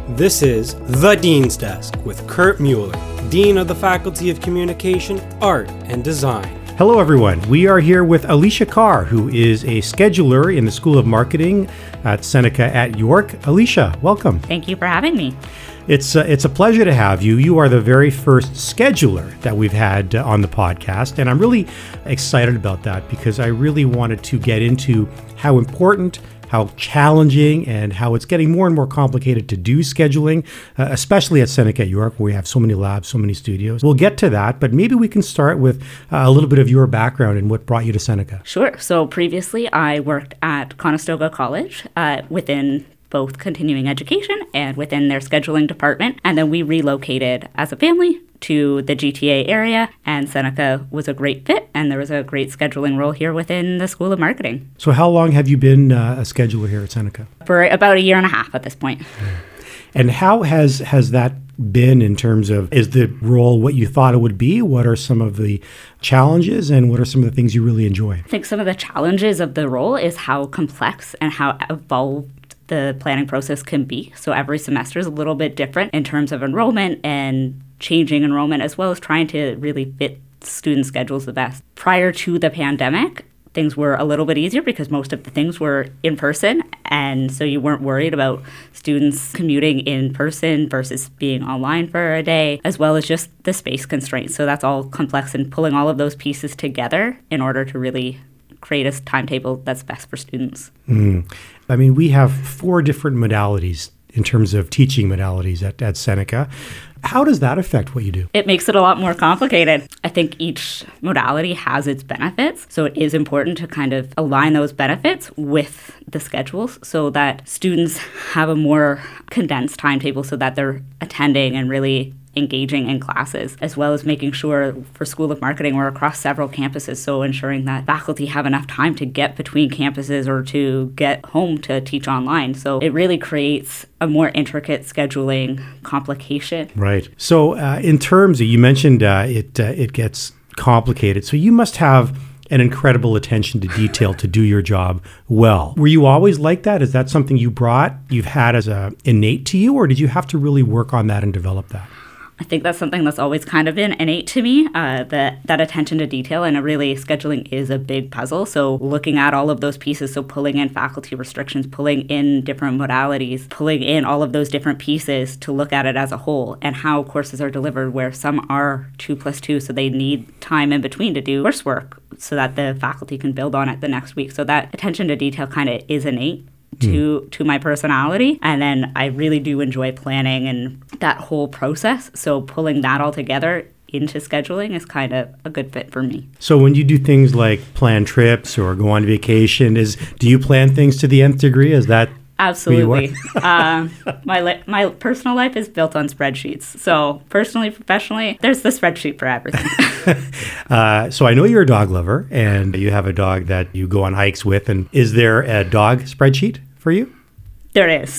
This is The Dean's Desk with Kurt Mueller, Dean of the Faculty of Communication, Art, and Design. Hello, everyone. We are here with Alicia Carr, who is a scheduler in the School of Marketing at Seneca at York. Alicia, welcome. Thank you for having me. It's a pleasure to have you. You are the very first scheduler that we've had on the podcast, and I'm really excited about that because I really wanted to get into how important, how challenging, and how it's getting more and more complicated to do scheduling, especially at Seneca at York, where we have so many labs, so many studios. We'll get to that, but maybe we can start with a little bit of your background and what brought you to Seneca. Sure. So previously, I worked at Conestoga College within both continuing education and within their scheduling department. And then we relocated as a family to the GTA area, and Seneca was a great fit, and there was a great scheduling role here within the School of Marketing. So how long have you been a scheduler here at Seneca? For about a year and a half at this point. And how has that been in terms of, is the role what you thought it would be? What are some of the challenges and what are some of the things you really enjoy? I think some of the challenges of the role is how complex and how evolved the planning process can be. So every semester is a little bit different in terms of enrollment and changing enrollment, as well as trying to really fit student schedules the best. Prior to the pandemic, things were a little bit easier because most of the things were in person, and so you weren't worried about students commuting in person versus being online for a day, as well as just the space constraints. So that's all complex, and pulling all of those pieces together in order to really create a timetable that's best for students. I mean, we have 4 different modalities in terms of teaching modalities at Seneca. How does that affect what you do? It makes it a lot more complicated. I think each modality has its benefits, so it is important to kind of align those benefits with the schedules so that students have a more condensed timetable so that they're attending and really engaging in classes, as well as making sure for School of Marketing we're across several campuses, so ensuring that faculty have enough time to get between campuses or to get home to teach online. So it really creates a more intricate scheduling complication. Right. So in terms of, you mentioned it gets complicated, so you must have an incredible attention to detail to do your job well. Were you always like that? Is that something you've had as innate to you, or did you have to really work on that and develop that? I think that's something that's always kind of been innate to me, that attention to detail, and really scheduling is a big puzzle. So looking at all of those pieces, so pulling in faculty restrictions, pulling in different modalities, pulling in all of those different pieces to look at it as a whole, and how courses are delivered where some are 2+2, so they need time in between to do coursework so that the faculty can build on it the next week. So that attention to detail kind of is innate to my personality. And then I really do enjoy planning and that whole process. So pulling that all together into scheduling is kind of a good fit for me. So when you do things like plan trips or go on vacation, do you plan things to the nth degree? Is that Absolutely. My personal life is built on spreadsheets. So personally, professionally, there's the spreadsheet for everything. So I know you're a dog lover and you have a dog that you go on hikes with. And is there a dog spreadsheet for you? There is.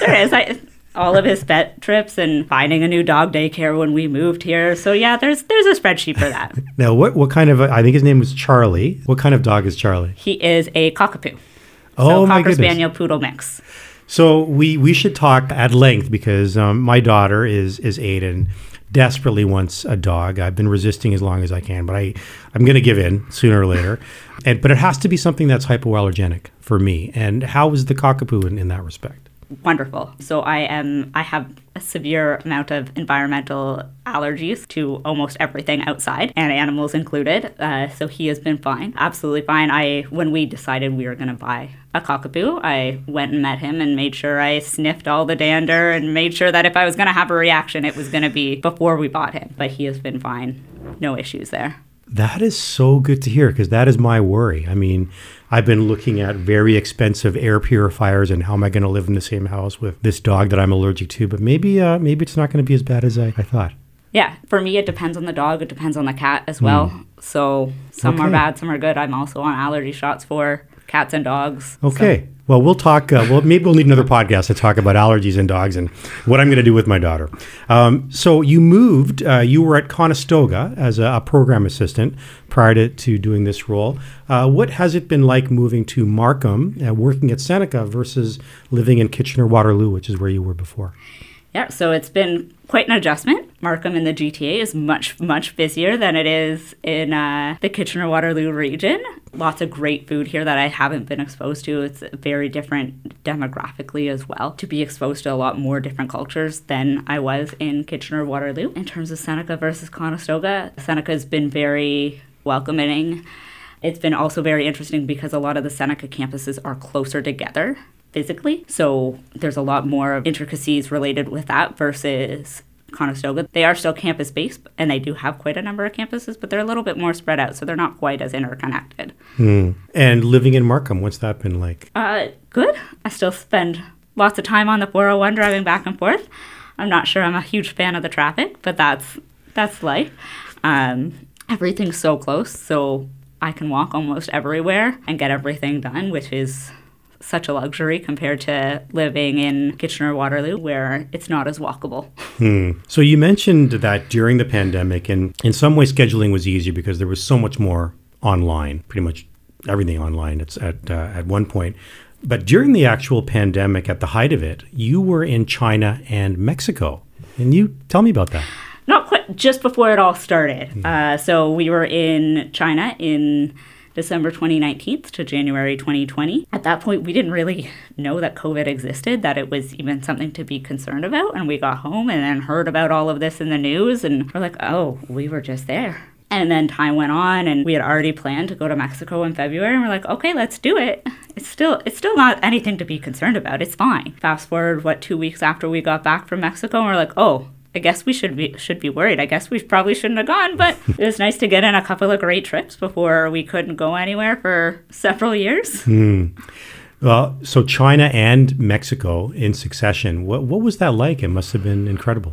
All of his vet trips and finding a new dog daycare when we moved here. So yeah, there's a spreadsheet for that. Now, what kind of, I think his name was Charlie. What kind of dog is Charlie? He is a cockapoo. Oh, my Cocker goodness. Spaniel Poodle mix. So we should talk at length because my daughter is 8 and desperately wants a dog. I've been resisting as long as I can, but I'm going to give in sooner or later. But it has to be something that's hypoallergenic for me. And how is the cockapoo in that respect? Wonderful. So I have a severe amount of environmental allergies to almost everything outside, and animals included. So he has been fine, absolutely fine. When we decided we were going to buy a cockapoo, I went and met him and made sure I sniffed all the dander and made sure that if I was going to have a reaction, it was going to be before we bought him. But he has been fine. No issues there. That is so good to hear because that is my worry. I mean, I've been looking at very expensive air purifiers and how am I going to live in the same house with this dog that I'm allergic to. But maybe it's not going to be as bad as I thought. Yeah, for me, it depends on the dog. It depends on the cat as well. So some are bad, some are good. I'm also on allergy shots for cats and dogs. Okay. Well, we'll talk. Maybe we'll need another podcast to talk about allergies in dogs and what I'm going to do with my daughter. So you moved. You were at Conestoga as a program assistant prior to doing this role. What has it been like moving to Markham, working at Seneca versus living in Kitchener-Waterloo, which is where you were before? Yeah, so it's been quite an adjustment. Markham in the GTA is much, much busier than it is in the Kitchener-Waterloo region. Lots of great food here that I haven't been exposed to. It's very different demographically as well, to be exposed to a lot more different cultures than I was in Kitchener-Waterloo. In terms of Seneca versus Conestoga, Seneca has been very welcoming. It's been also very interesting because a lot of the Seneca campuses are closer together physically. So there's a lot more intricacies related with that versus Conestoga. They are still campus-based, and they do have quite a number of campuses, but they're a little bit more spread out, so they're not quite as interconnected. And living in Markham, what's that been like? Good. I still spend lots of time on the 401 driving back and forth. I'm not sure I'm a huge fan of the traffic, but that's life. Everything's so close, so I can walk almost everywhere and get everything done, which is such a luxury compared to living in Kitchener-Waterloo, where it's not as walkable. So you mentioned that during the pandemic, and in some ways scheduling was easier because there was so much more online, pretty much everything online at one point. But during the actual pandemic, at the height of it, you were in China and Mexico. And you tell me about that. Not quite, just before it all started. So we were in China in December 2019 to January 2020. At that point, we didn't really know that COVID existed, that it was even something to be concerned about. And we got home and then heard about all of this in the news, and we're like, oh, we were just there. And then time went on, and we had already planned to go to Mexico in February, and we're like, okay, let's do it. It's still not anything to be concerned about. It's fine. Fast forward, 2 weeks after we got back from Mexico, and we're like, oh, I guess we should be worried. I guess we probably shouldn't have gone, but it was nice to get in a couple of great trips before we couldn't go anywhere for several years. Well, so China and Mexico in succession. What was that like? It must have been incredible.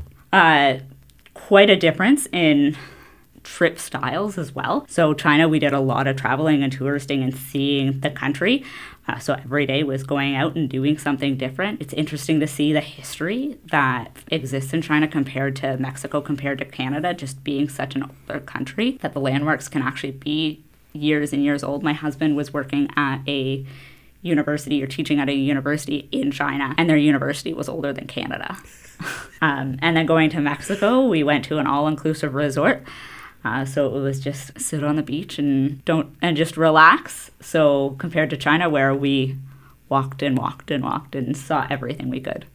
Quite a difference in trip styles as well. So China, we did a lot of traveling and touristing and seeing the country. So every day was going out and doing something different. It's interesting to see the history that exists in China compared to Mexico, compared to Canada, just being such an older country, that the landmarks can actually be years and years old. My husband was working at a university or teaching at a university in China, and their university was older than Canada. And then going to Mexico, we went to an all-inclusive resort. So it was just sit on the beach and just relax. So compared to China, where we walked and walked and walked and saw everything we could.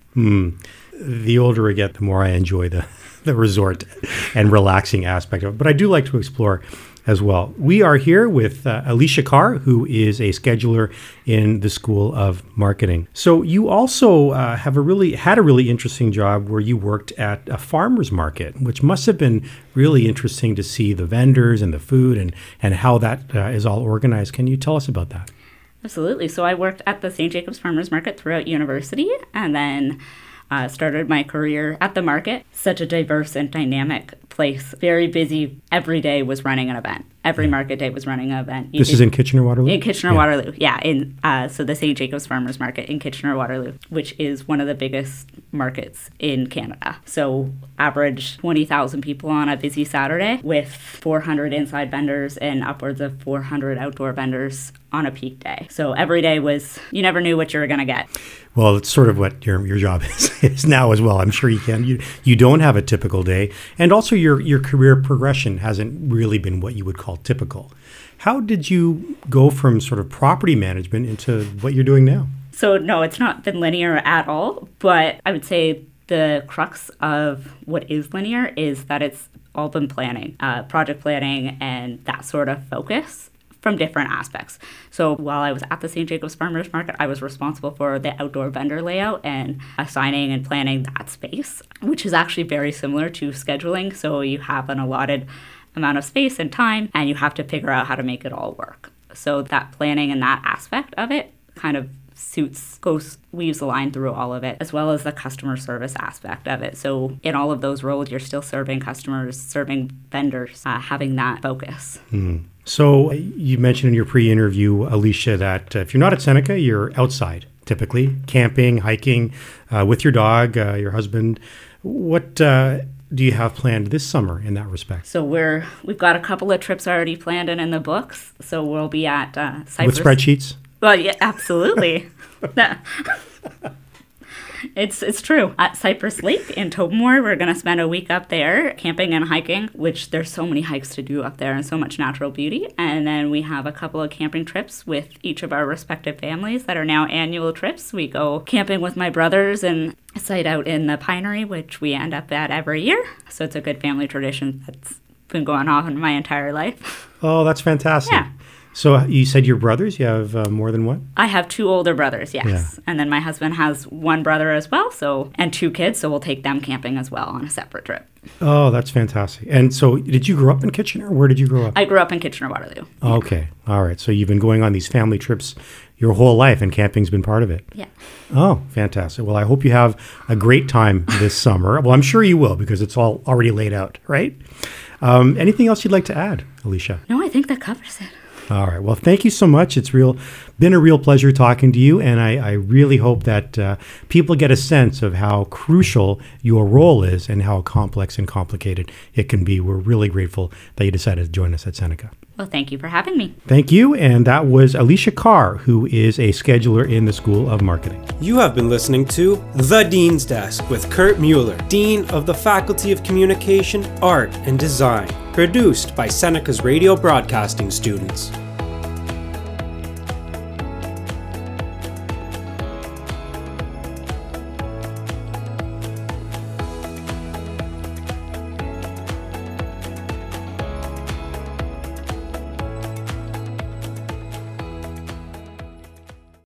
The older I get, the more I enjoy the resort and relaxing aspect of it. But I do like to explore as well. We are here with Alicia Carr, who is a scheduler in the School of Marketing. So you also had a really interesting job where you worked at a farmer's market, which must have been really interesting to see the vendors and the food and how that is all organized. Can you tell us about that? Absolutely. So I worked at the St. Jacobs Farmers Market throughout university, and then started my career at the market. Such a diverse and dynamic place. Very busy. Every day was running an event. Every market day was running an event. This is in Kitchener-Waterloo? In Kitchener-Waterloo, yeah. So the St. Jacobs Farmers Market in Kitchener-Waterloo, which is one of the biggest markets in Canada. So average 20,000 people on a busy Saturday, with 400 inside vendors and upwards of 400 outdoor vendors on a peak day. So every day was, you never knew what you were going to get. Well, it's sort of what your job is now as well. I'm sure you can. You don't have a typical day. And also your career progression hasn't really been what you would call typical. How did you go from sort of property management into what you're doing now? So no, it's not been linear at all. But I would say the crux of what is linear is that it's all been planning, project planning, and that sort of focus from different aspects. So while I was at the St. Jacobs Farmers Market, I was responsible for the outdoor vendor layout and assigning and planning that space, which is actually very similar to scheduling. So you have an allotted amount of space and time, and you have to figure out how to make it all work. So that planning and that aspect of it kind of weaves a line through all of it, as well as the customer service aspect of it. So in all of those roles, you're still serving customers, serving vendors, having that focus. So you mentioned in your pre-interview, Alicia, that if you're not at Seneca, you're outside, typically, camping, hiking, with your dog, your husband. What do you have planned this summer in that respect? So we've got a couple of trips already planned and in the books. So we'll be at Cypress. With spreadsheets? Well, yeah, absolutely. It's true. At Cypress Lake in Tobermory, we're going to spend a week up there camping and hiking, which there's so many hikes to do up there and so much natural beauty. And then we have a couple of camping trips with each of our respective families that are now annual trips. We go camping with my brothers and a site out in the Pinery, which we end up at every year. So it's a good family tradition that's been going on my entire life. Oh, that's fantastic. Yeah. So you said your brothers, you have more than one? I have 2 older brothers, yes. Yeah. And then my husband has 1 brother as well, and 2 kids, so we'll take them camping as well on a separate trip. Oh, that's fantastic. And so did you grow up in Kitchener? Where did you grow up? I grew up in Kitchener-Waterloo. Oh, okay. All right. So you've been going on these family trips your whole life, and camping's been part of it. Yeah. Oh, fantastic. Well, I hope you have a great time this summer. Well, I'm sure you will, because it's all already laid out, right? Anything else you'd like to add, Alicia? No, I think that covers it. All right. Well, thank you so much. It's been a real pleasure talking to you, and I really hope that people get a sense of how crucial your role is and how complex and complicated it can be. We're really grateful that you decided to join us at Seneca. Well, thank you for having me. Thank you. And that was Alicia Carr, who is a scheduler in the School of Marketing. You have been listening to The Dean's Desk with Kurt Mueller, Dean of the Faculty of Communication, Art, and Design, produced by Seneca's radio broadcasting students.